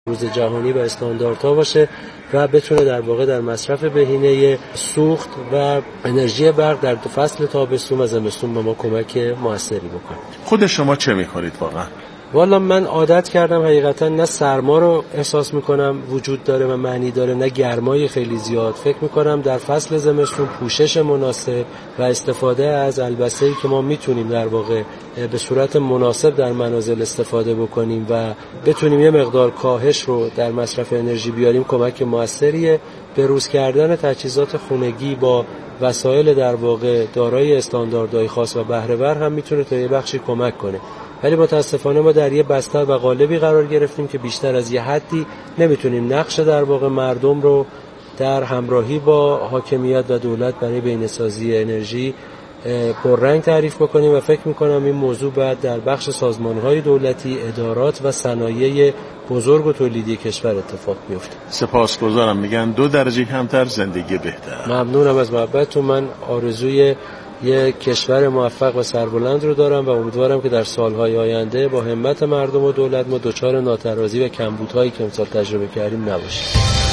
روز جهانی و استانداردها باشه و بتونه در واقع در مصرف بهینه سوخت و انرژی برق در فصل تابستون و زمستون به ما کمک موثری بکنه. خود شما چه می‌خورید واقعا؟ والا من عادت کردم حقیقتا نه سرما رو احساس میکنم وجود داره و معنی داره، نه گرمای خیلی زیاد. فکر میکنم در فصل زمستون پوشش مناسب و استفاده از البسه‌ای که ما میتونیم در واقع به صورت مناسب در منازل استفاده بکنیم و بتونیم یه مقدار کاهش رو در مصرف انرژی بیاریم کمک موثریه. به روز کردن تجهیزات خانگی با وسایل در واقع دارای استانداردهای خاص و بهره ور هم میتونه تا یه بخشی کمک کنه. ولی متاسفانه ما در یه بستر و قالبی قرار گرفتیم که بیشتر از یه حدی نمیتونیم نقش در واقع مردم رو در همراهی با حاکمیت و دولت برای بهینه‌سازی انرژی پررنگ تعریف بکنیم و فکر میکنم این موضوع باید در بخش سازمان‌های دولتی، ادارات و صنایع بزرگ و تولیدی کشور اتفاق بیفته. سپاسگزارم. میگن 2 درجه کمتر زندگی بهتر. ممنونم از محبتتون. من آرزوی یک کشور موفق و سربلند رو دارم و امیدوارم که در سالهای آینده با همت مردم و دولت ما دچار ناترازی و کمبودهایی که امسال تجربه کردیم نباشیم.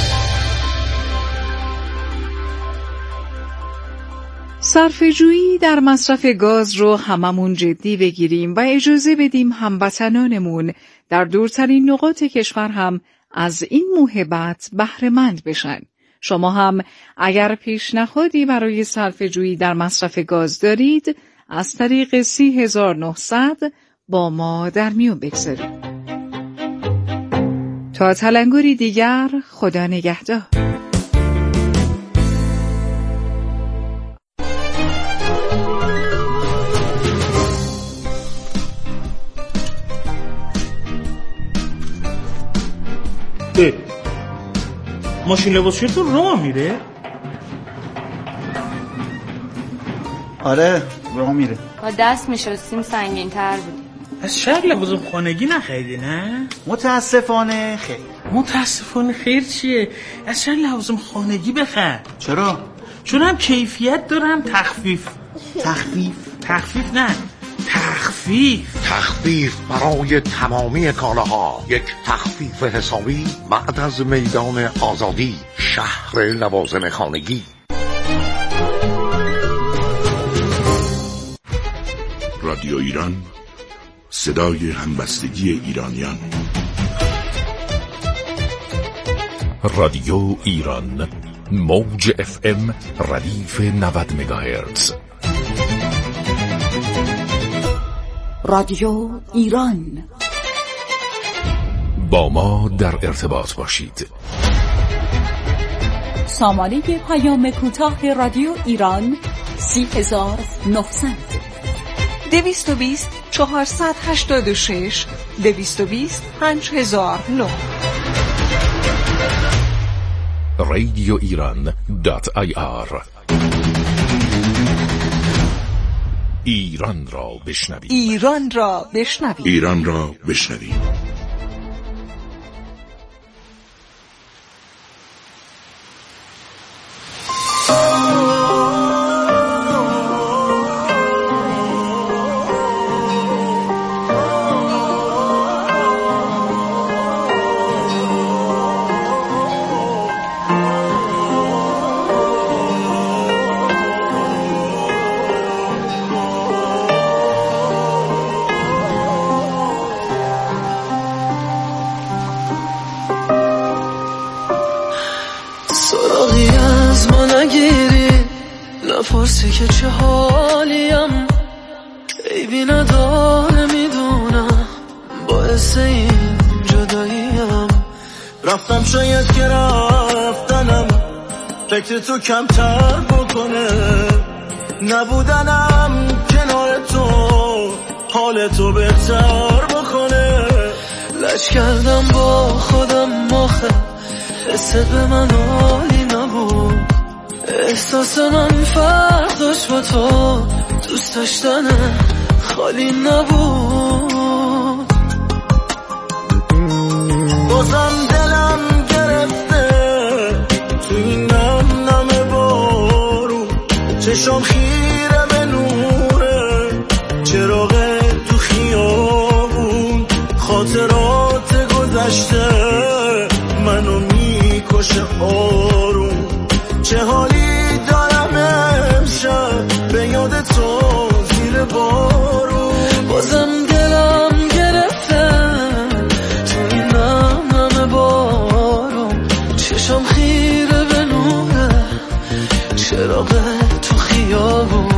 صرفه‌جویی در مصرف گاز رو هممون جدی بگیریم و اجازه بدیم هموطنانمون در دورترین نقاط کشور هم از این موهبت بهره‌مند بشن. شما هم اگر پیشنهادی برای صرفه‌جویی در مصرف گاز دارید از طریق 30900 با ما در میون بگذارید. تا تلنگری دیگر، خدا نگهدار. ماشین لباسشویتون راه میره؟ آره راه میره. با دست میشستیم سنگین تر بود. از شهر لوازم خانگی نخریدی نه؟ متاسفانه خیر. متاسفانه خیر چیه؟ از شهر لوازم خانگی بخر. چرا؟ چون هم کیفیت داره هم تخفیف. تخفیف نه، تخفیف برای تمامی کالاها. یک تخفیف حسابی بعد از میدان آزادی، شهر لوازم خانگی. رادیو ایران، صدای همبستگی ایرانیان. رادیو ایران، موج FM ردیف 90 مگاهرتز. رادیو ایران، با ما در ارتباط باشید. سامانه پیام کوتاه رادیو ایران 30900 220 486 220 5009 رادیو ایران .ir. ایران را بشنوید. ایران را بشنوید. ایران را بشنوید. نپرسی که چه حالیم، عیبی نداره میدونم، باعث این جداییم. رفتم شاید که رفتنم فکر تو کمتر بکنه، نبودنم کنار تو حال تو بهتر بکنه. لج کردم با خودم آخه حست به من عالی نبود، احساس من فرق داشت با تو، دوست داشتن خالی نبود. بازم دلم گرفته تو این نم بارون، چشام خیره به نوره چراغ تو خیابون، خاطرات گذشته آروم. چه حالی دارم امشب به یاد تو زیر بارون. بازم دلم گرفته تو این نم بارون. چشم خیره به نوره چراغ تو خیابون.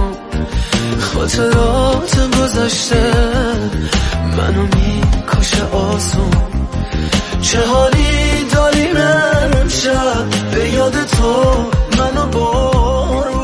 خاطرات گذشته منو میکشه آسون. چه حالی داریم امشب به یاد تو منو بارون.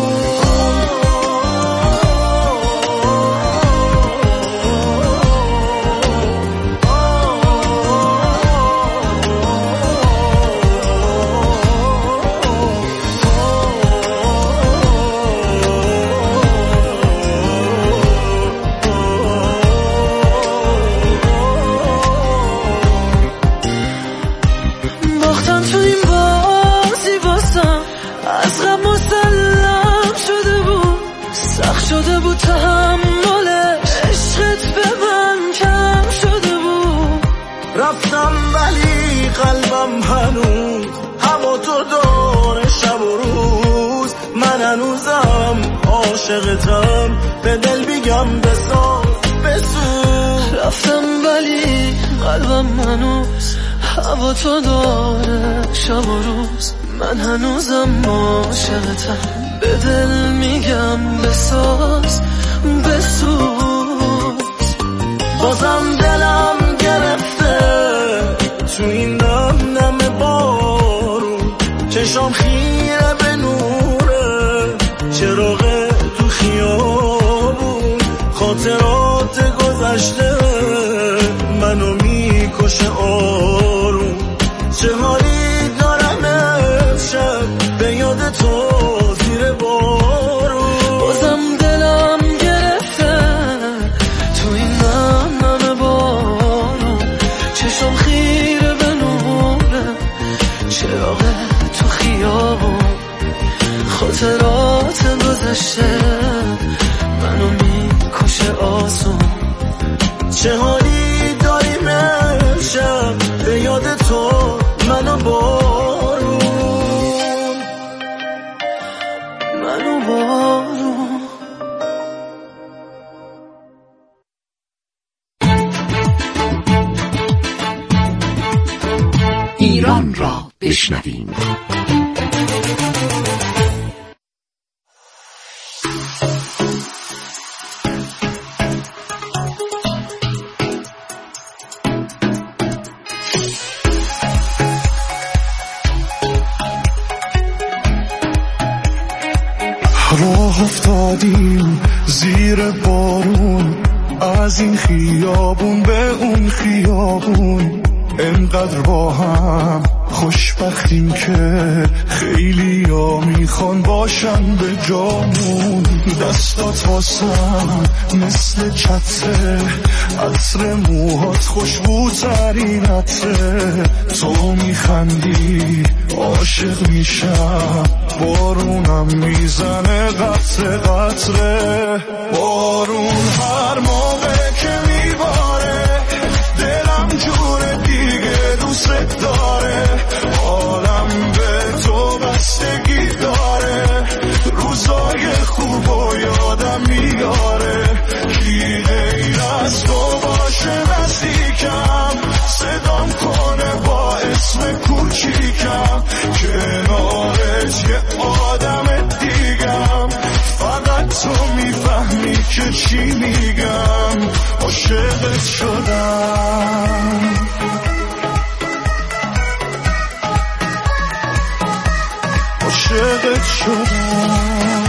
شده بود تحملش، عشقت به من کم شده بود. رفتم ولی قلبم هنوز هوا تو داره شب و روز. من هنوزم عاشقتم، به دل میگم بسوز. رفتم ولی قلبم هنوز هوا تو داره شب و روز. من هنوزم عاشقتم، به دل میگم بساز. بازم دلم گرفته تو این نم بارون. چشم خیره به نوره چراغ تو خیابون. خاطرات گذشته منو میکشه آروم. چه حالی دارم امشب به یاد تو زیر بارون. بازم دلم گرفته تو این نم بارون. چشم خیره به نوره چراغ تو خیابون. خاطرات گذشته منو میکشه آسون. چه حالی داریم امشب به یاد تو منو بارون. منو بارون. ایران را بشنویم. راه افتادیم زیر بارون، از این خیابون به اون خیابون. انقدر با هم خوشبختیم که خیلی ها میخوان باشن به جامون. دستات واسم مثل چتره، عطر موهات خوشبوترین عطره. تو میخندی عاشق میشم، بارونم میزنه قطره قطره. بارون هر موقع که میباره دلم جوره دیگه دوست داره. حالم به تو بستگی داره، روزای خوب و یادم میاره. کی غیر از تو باشه نزدیکم، صدام کنه با اسم کوچیکم. کنارت یه آدم دیگم، فقط تو میفهمی که چی میگم. عاشقت شدم، عاشقت شدم.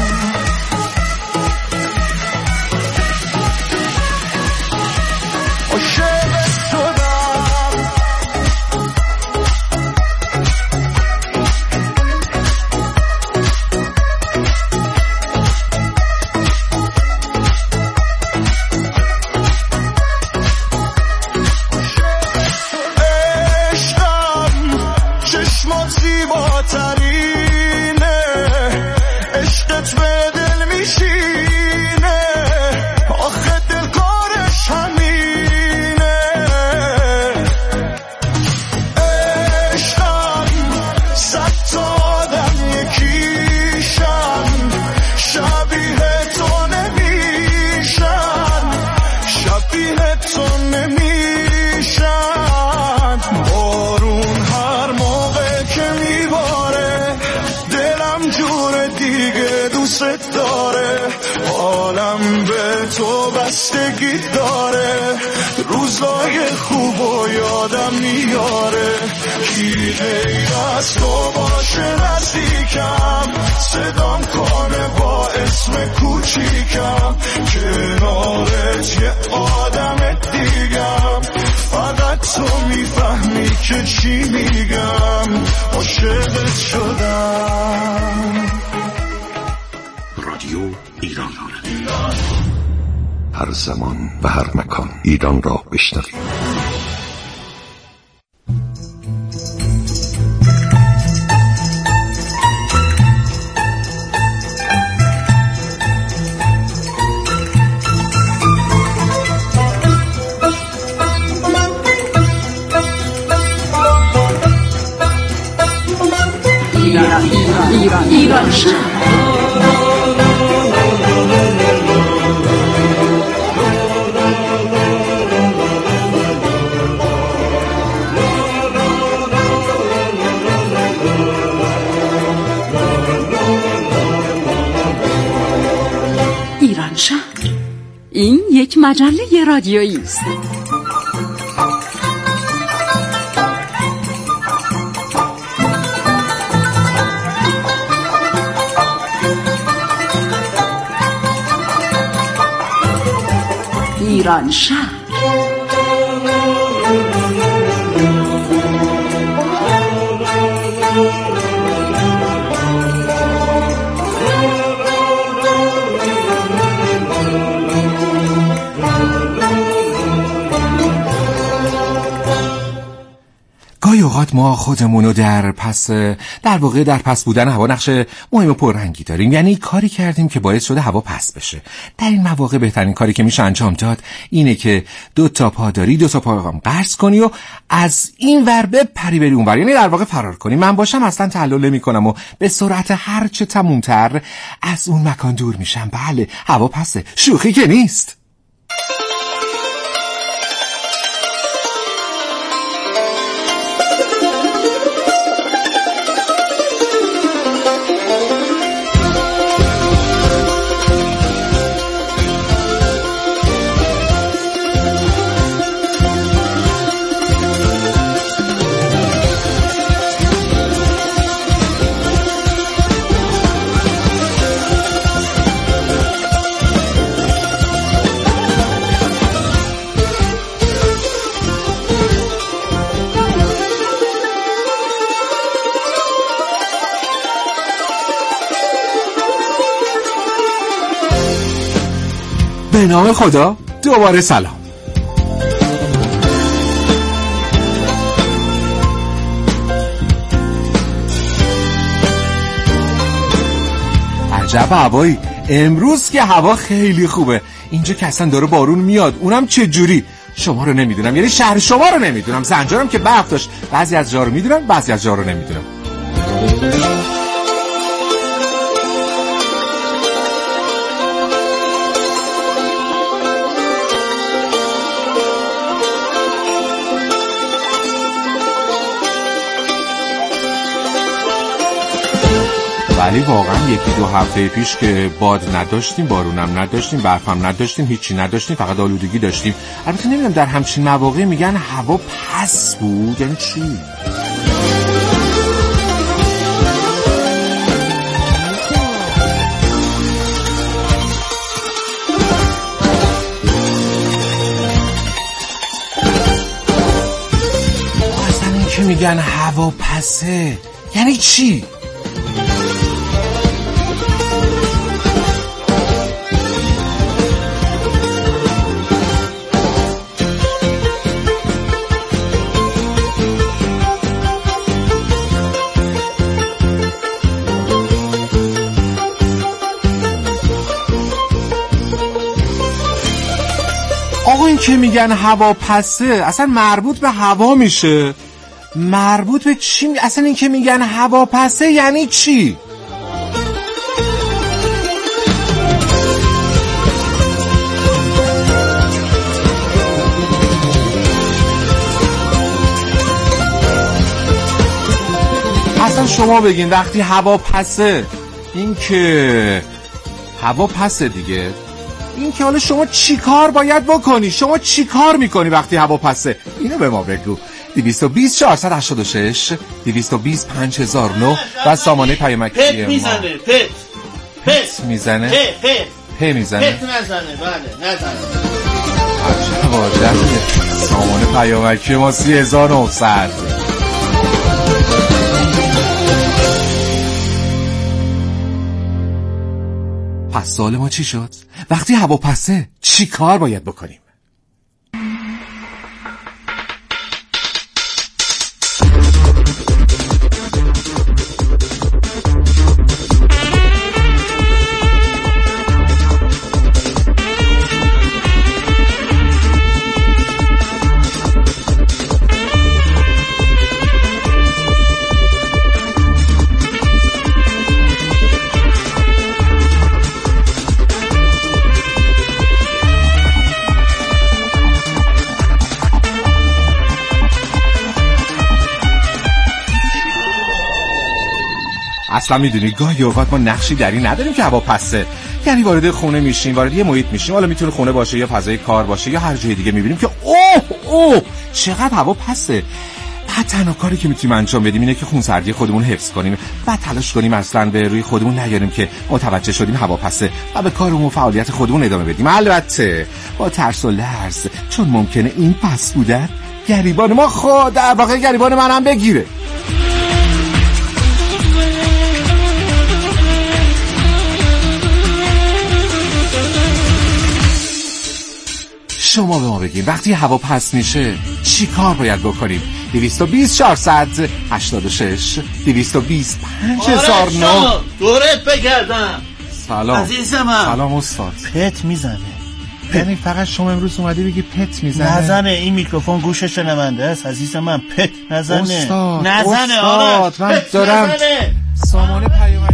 حواست داره، عالم به تو بستگی داره، روزای خوب و یادم میاره، کی غیر از تو باشه نزدیکم، صدام کنه با اسم کوچیکم، کنارت یه آدم دیگم، فقط تو میفهمی که چی میگم، عاشقت شدم. رادیو ایران، هر زمان و هر مکان ایران را بشنوید. ایران شهر. ایران شهر، این یک مجله رادیویی است. ایران شهر. گاهی اوقات ما خودمونو در واقع در پس بودن هوا نقش مهم و پررنگی داریم، یعنی کاری کردیم که باعث شده هوا پس بشه. در این مواقع بهترین کاری که میشه انجام داد اینه که 2 تا پا داری، 2 تا پا هم قرض کنی و از این ور بپری بری اون ور، یعنی در واقع فرار کنی. من باشم اصلا تعلل نمی‌کنم و به سرعت هر چه تمومتر از اون مکان دور میشم. بله، هوا پسه، شوخی که نیست. به نام خدا، دوباره سلام. عجب هوایی امروز، که هوا خیلی خوبه. اینجا که اصلا داره بارون میاد، اونم چه جوری شما رو نمیدونم، یعنی شهر شما رو نمیدونم. زنجارم که برق داشت، بعضی از جا رو میدونم، بعضی از جا رو نمیدونم. ولی واقعا 1-2 هفته پیش که باد نداشتیم، بارونم نداشتیم، برفم نداشتیم، هیچی نداشتیم، فقط آلودگی داشتیم. البته نمیدونم در همچین مواقع میگن هوا پس بود، یعنی چی؟ اصلا این که میگن هوا پسه یعنی چی؟ آقا این که میگن هوا پسه اصلا مربوط به هوا میشه؟ مربوط به چی؟ اصلا این که میگن هوا پسه یعنی چی؟ اصلا شما بگین وقتی هوا پسه این که هوا پسه دیگه. این که حالا شما چی کار باید بکنی؟ شما چی کار میکنی وقتی هوا پسه؟ اینو به ما بگو. 220 486 220 5009 و سامانه پیامکی ما. پت میزنه. پت میزنه. پت میزنه. پت نزنه. بله نزنه. عجب آدمیه. سامانه پیامکی ما 3900. پس سوال ما چی شد؟ وقتی هوا پسه چی کار باید بکنیم؟ اصلا میدونی گاهی اوقات ما نقشی در این نداریم که هوا پسه. یعنی وارد خونه میشیم، وارد یه محیط میشیم، حالا میتونه خونه باشه یا فضای کار باشه یا هر جای دیگه، میبینیم که اوه چقدر هوا پسه. بعد تنها کاری که میتونیم انجام بدیم اینه که خونسردی خودمون حفظ کنیم و تلاش کنیم اصلا به روی خودمون نیاریم که متوجه شدیم هوا پسه و به کارمون و فعالیت خودمون ادامه بدیم. البته با ترس و لرز، چون ممکنه این پس بودن گریبان ما خود در واقع گریبان منم بگیره. شما به ما بگین وقتی هوا پس میشه چی کار باید بکنیم؟ 220 486 220 5009. دورت بگردم. سلام عزیزم. سلام استاد. پت میزنه. یعنی فقط شما امروز اومدی بگی پت میزنه؟ نزنه، این میکروفون گوش شنونده است عزیز من. پت نزنه. استاد نزنه. آره من دارم نزنه. سامانه پیامکی.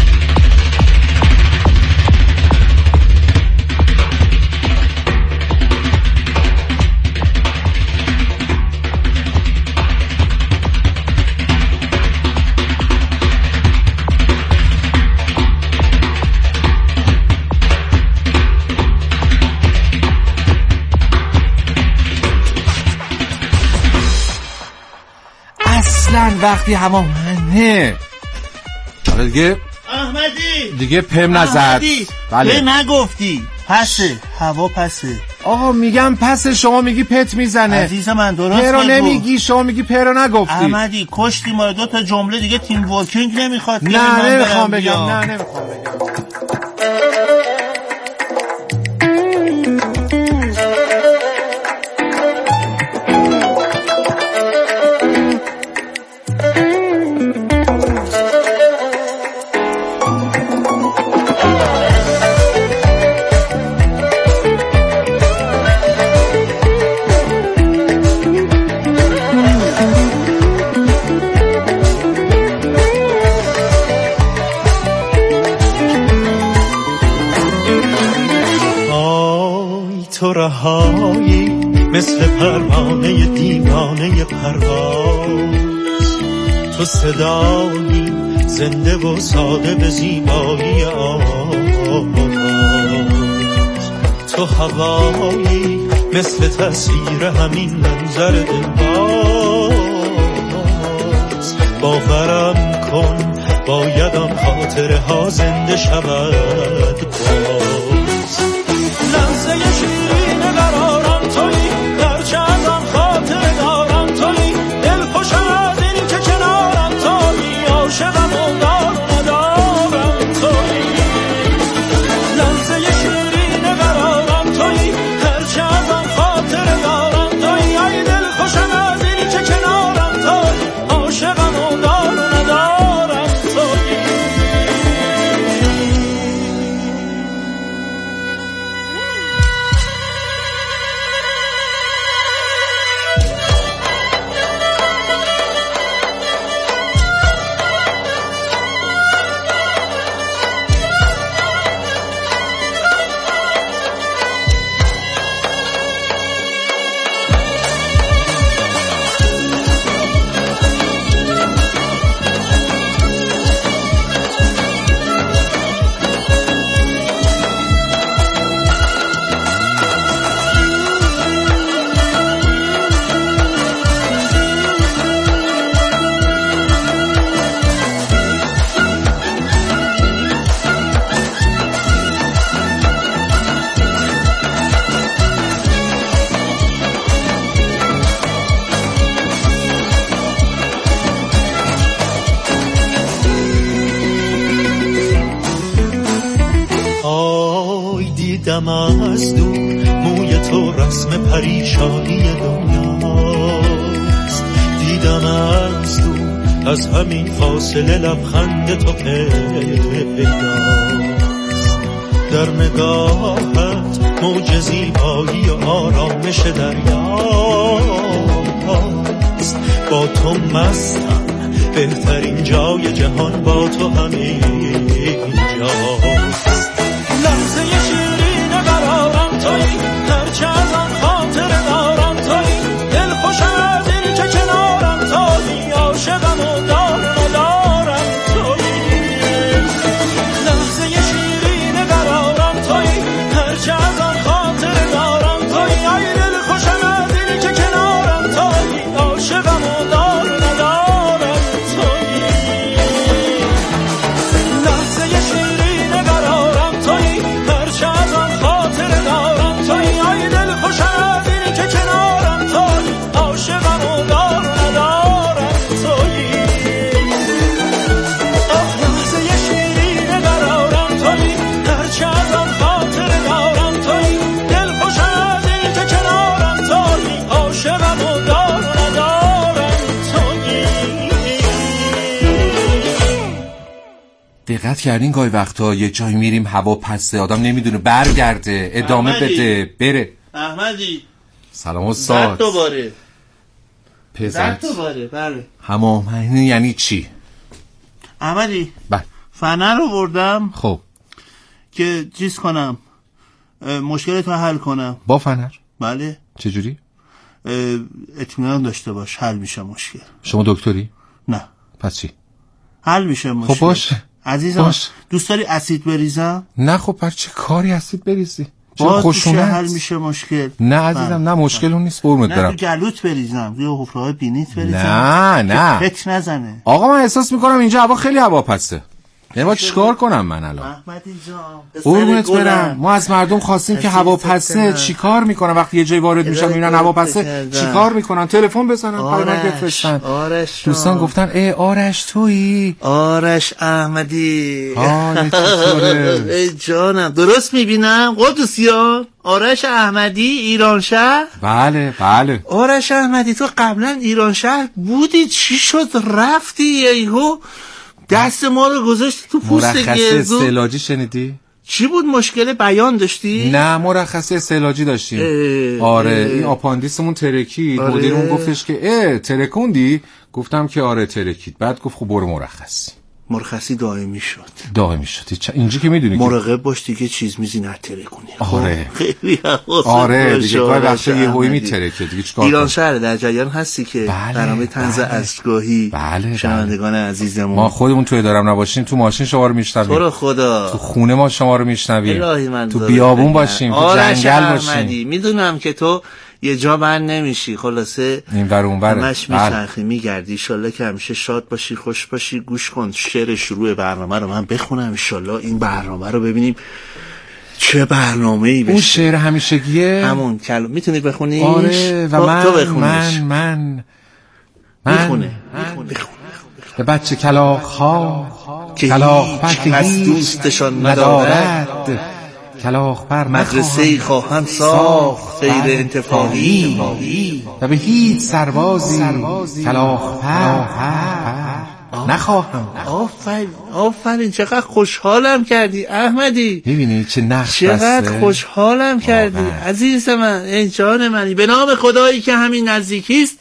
وقتی هوا منه حالا دیگه احمدی دیگه پم نزد. بله نگفتی پسه، هوا پسه. آقا میگم پسه، شما میگی پت میزنه. عزیز من درست پرو نمیگی، شما میگی پرو نگفتی. احمدی کشتی ما، 2 تا جمله دیگه تیم ورکینگ نمیخواد. نه نمیخوام بگم. نه نمیخوام بگم. رهایی مثل پروانه دیوانه پرواز، تو صدایی زنده و ساده به زیبایی آواز، تو هوایی مثل تصویر همین منظر دلباز. باورم کن باید آن خاطره ها زنده شود باز. لحظه شیرین قرارم تویی، هرچه از آن خاطره دارم تویی، دل خوشم از این که کنارم تویی، عاشقم و دار ندارم تویی. لحظه شیرین قرارم تویی، هرچه از آن خاطره دارم تویی، ای دل خوشم از این که کنارم تویی، عاشقم و دار ندارم تویی. دیدم از دور موی تو رسم پریشانی دنیاست، دیدم از دور از همین فاصله لبخند تو پیداست، در نگاهت موج زیبایی و آرامش دریاست، با تو مستم بهترین جای جهان با تو همینجاست، لحظه شیرین قرارم تویی، هرچه از آن خاطر دارم تویی، دل خوشم از این که کنارم تویی، عاشقم و ندارم تویی، لحظه شیرین قرارم تویی، هرچه از آن خاطر دارم تویی، ای دل خوشم از این که کنارم تویی، عاشقم و ندارم تویی، لحظه شیرین قرارم تویی، هرچه از آن خاطر دارم تویی، ای دل خوشم از این که کنارم تویی، عاشقم و ندارم تویی، لحظه شیرین قرارم تویی، هرچه از آن خاطر دارم تویی، دل خوشم از این که کنارم تویی، عاشقم و ندارم تویی. دقت کردین گاهی وقتا یه جایی میریم هوا پسته، آدم نمیدونه برگرده ادامه احمدی. بده بره. احمدی سلام استاد. دوباره پزت دوباره بله. هماهنگی یعنی چی؟ احمدی بله. فنر رو بردم خب که چیز کنم، مشکل تو حل کنم. با فنر؟ بله. چجوری؟ اطمینان داشته باش حل میشه مشکل. شما دکتری؟ نه. پس چی؟ حل میشه مشکل. خب باشه عزیزم باش. دوست داری اسید بریزم؟ نه خب پر چه کاری اسید بریزی؟ چه باز میشه خشونت؟ حل میشه مشکل. نه عزیزم نه مشکل اون نیست قربونت نه برم. تو گلوت بریزم، توی حفره‌های بینیت بریزم. نه پت نزنه. آقا من احساس میکنم اینجا هوا خیلی هوا پسته. یعنی با چیکار کنم من الان؟ احمدی جان قربونت برم، ما از مردم خواستیم که هوا پسته چیکار میکنن وقتی یه جای وارد میشن میبینن هوا پسته چیکار میکنن؟ تلفن بزنن پیام بفرستن. دوستان گفتن ای آرش تویی؟ آرش احمدی حالت چطوره؟ ای جانم درست میبینم قدوسیان؟ آرش احمدی ایران شهر؟ بله بله. آرش احمدی تو قبلا ایران شهر بودی، چی شد رفتی یهو دست ما رو گذاشتی تو پوست مرخصی گردو؟ استعلاجی شنیدی؟ چی بود مشکل بیان داشتی؟ نه مرخصی استعلاجی داشتیم. آره این آپاندیسمون ترکید. آره. مدیرمون گفتش که ترکوندی؟ گفتم که آره ترکید. بعد گفت خب برو مرخصی. مرخصی دائمی شد. دائمی شد. اینجا که میدونی مراقب باش دیگه چیز میزی نترکونی. آره خیلی آره دیگه گاهی وقتا یه هوی میترکه دیگه چیکار ایران کنم؟ شهر در جریان هستی که برنامه طنز اشکاهی شنوندگان عزیزمون ما خودمون توی دارم نباشیم تو ماشین شما رو میشنویم، تو رو خدا تو خونه ما شما رو میشنویم، الهی من تو بیابون باشیم تو جنگل باشیم. میدونم که تو یه جا بند نمیشی، خلاصه این ور اون ور همش میچرخی میگردی. انشالله که همیشه شاد باشی خوش باشی. گوش کن شعر شروع برنامه رو من بخونم، انشالله این برنامه رو ببینیم چه برنامه‌ای بشه. اون شعر همیشگیه همون میتونی بخونیش؟ آره و تو بخونیش. من بخونه به بچه کلاغ ها کلاغ پر دوستشان ندارد، کلاغ پر مدرسه‌ای خواهم ساخت غیر انتفاعی و به هیچ سربازی کلاغ پر نخواهم. آفرین چقدر خوشحالم کردی احمدی. میبینی چه نقش چقدر خوشحالم کردی عزیز من، ای جان منی. به نام خدایی که همین نزدیکیست.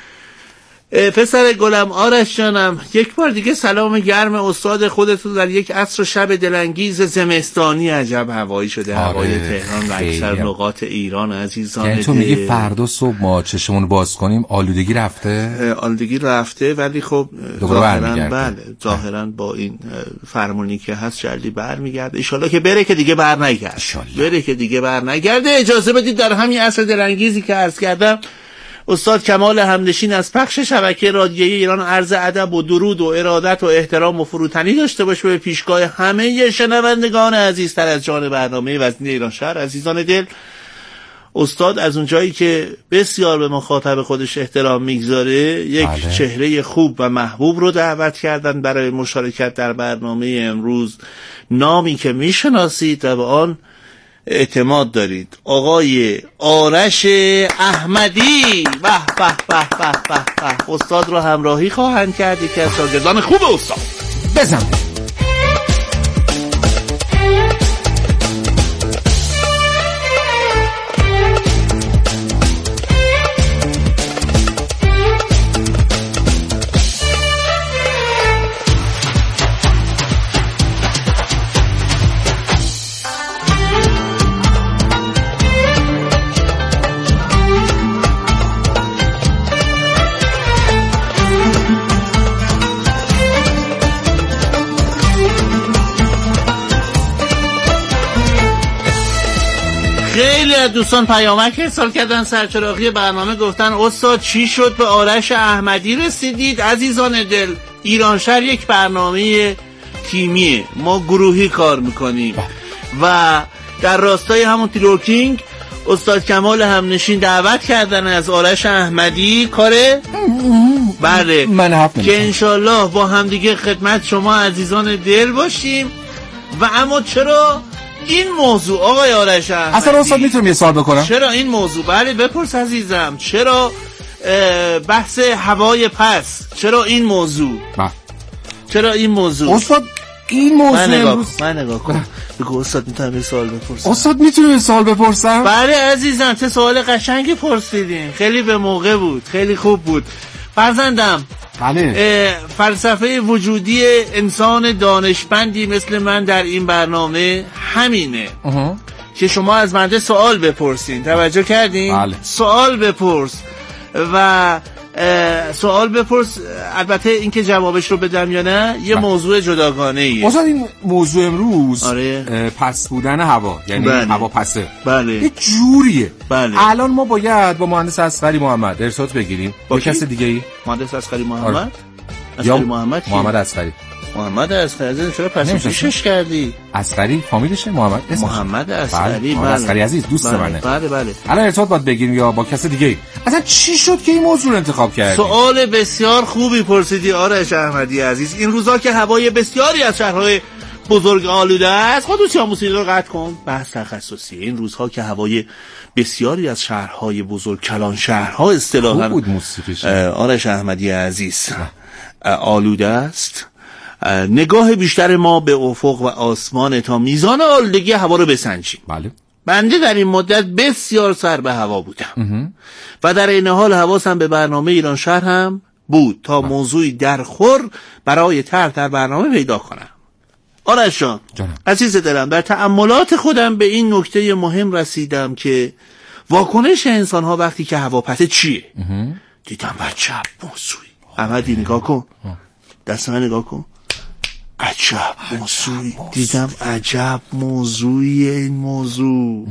پسر گلم آرش جانم، یک بار دیگه سلام گرم استاد خودتون در یک عصر و شب دلانگیز زمستانی. عجب هوایی شده هوای تهران و اکثر نقاط ایران عزیزان. یعنی تو میگی فردا صبح ما چشمون باز کنیم آلودگی رفته؟ آلودگی رفته ولی خب ظاهرا با این فرمونی که هست جلدی برمیگرده. ان شاءالله که بره که دیگه برنگرده. اجازه بدید در همین عصر دلانگیزی که عرض کردم استاد کمال همنشین از پخش شبکه رادیویی ایران عرض ادب و درود و ارادت و احترام و فروتنی داشته باشه به پیشگاه همه شنوندگان عزیزتر از جان برنامه وزنی ایران شهر. عزیزان دل، استاد از اونجایی که بسیار به مخاطب خودش احترام میگذاره یک چهره خوب و محبوب رو دعوت کردن برای مشارکت در برنامه امروز، نامی که میشناسید و به آن اعتماد دارید. آقای آرش احمدی به به به به به استاد رو همراهی خواهند کرد، یکی از شاگردان خوب استاد. بزن. خیلی از دوستان پیامک ارسال کردن سرچراغی برنامه، گفتن استاد چی شد به آرش احمدی رسیدید؟ عزیزان دل، ایرانشهر یک برنامه تیمیه، ما گروهی کار میکنیم و در راستای همون تیروکینگ استاد کمال همنشین دعوت کردن از آرش احمدی کاره بله که انشالله با همدیگه خدمت شما عزیزان دل باشیم. و اما چرا این موضوع آقای آرش احمدی؟ اصلا استاد میتونم یه سوال بکنم؟ چرا این موضوع؟ بله بپرس عزیزم. چرا بحث هوای پس؟ چرا این موضوع؟ چرا این موضوع؟ استاد این موضوع من نگاه کن. بگو استاد میتونم یه سوال بپرسم؟ استاد میتونم یه سوال بپرسم؟ بله عزیزم، چه سوال قشنگی پرسیدین، خیلی به موقع بود، خیلی خوب بود. فرزندم بله. فلسفه وجودی انسان دانشمندی مثل من در این برنامه همینه که شما از بنده سوال بپرسین. توجه کردین؟ بله. سوال بپرس و سوال بپرس، البته اینکه جوابش رو بدم یا نه یه موضوع جداگانه ایه. مثلا این موضوع امروز آره. پس بودن هوا، یعنی هوا پسه. بله. یه جوریه. بله. الان ما باید با مهندس اصغری محمد ارتباط بگیریم. با کس دیگه ای؟ مهندس اصغری محمد؟ آره. اصغری محمد کی؟ محمد اصغری. محمد اصغری چرا پس پیشش کردی؟ اصغری فامیلشه محمد اسمش؟ محمد اصغری. محمد اصغری عزیز دوست منه. بله بله. الان ارتباط باید بگیریم یا با کس دیگه ای؟ اصلا چی شد که این موضوع رو انتخاب کردی؟ سوال بسیار خوبی پرسیدی آرش احمدی عزیز. این روزا که هوای بسیاری از شهرهای بزرگ آلوده است، خودت یا موسیقی رو قطع کن، بحث تخصصی. این روزها که هوای بسیاری از شهرهای بزرگ، کلان شهرها اصطلاحاً بود موسیقیش آرش احمدی عزیز آلوده است، نگاه بیشتر ما به افق و آسمان تا میزان آلودگی هوا رو بسنجیم. بله. بنده در این مدت بسیار سر به هوا بودم و در این حال حواسم به برنامه ایرانشهر هم بود تا موضوعی درخور برای طرح در برنامه پیدا کنم. آرش جان عزیز دلم، در تأملات خودم به این نکته مهم رسیدم که واکنش انسان ها وقتی که هواپسه چیه؟ دیدم عجب موضوعی. احمدی نگاه کن، دست من نگاه کن، عجب موضوعی دیدم، عجب موضوعی. این موضوع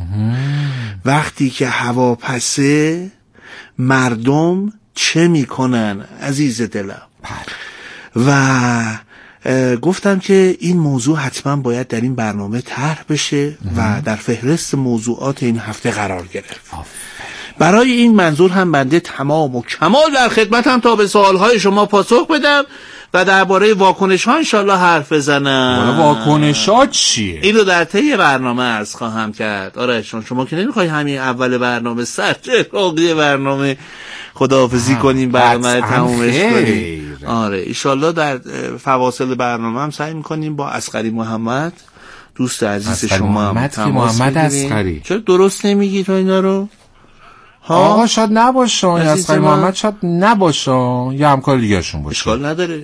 وقتی که هواپسه مردم چه میکنن عزیز دلم. و گفتم که این موضوع حتما باید در این برنامه طرح بشه و در فهرست موضوعات این هفته قرار گرفت. برای این منظور هم بنده تمام و کمال در خدمتم تا به سوالهای شما پاسخ بدم و درباره واکنش ها انشالله حرف بزنم. واکنش ها چیه؟ این رو در طی برنامه عرض خواهم کرد. آره شما که نمیخوای همین اول برنامه سرچراغی برنامه خداحافظی کنیم، برنامه تمومش کنیم. آره انشالله در فواصل برنامه هم سعی میکنیم با اصغری محمد دوست عزیز شما هم تماس محمد اصغری. چرا درست نمیگی تو اینا رو؟ آقا شاید نباشه، اصغری محمد شاید نباشه، یه همکار دیگه شون باشه. اشکال نداره.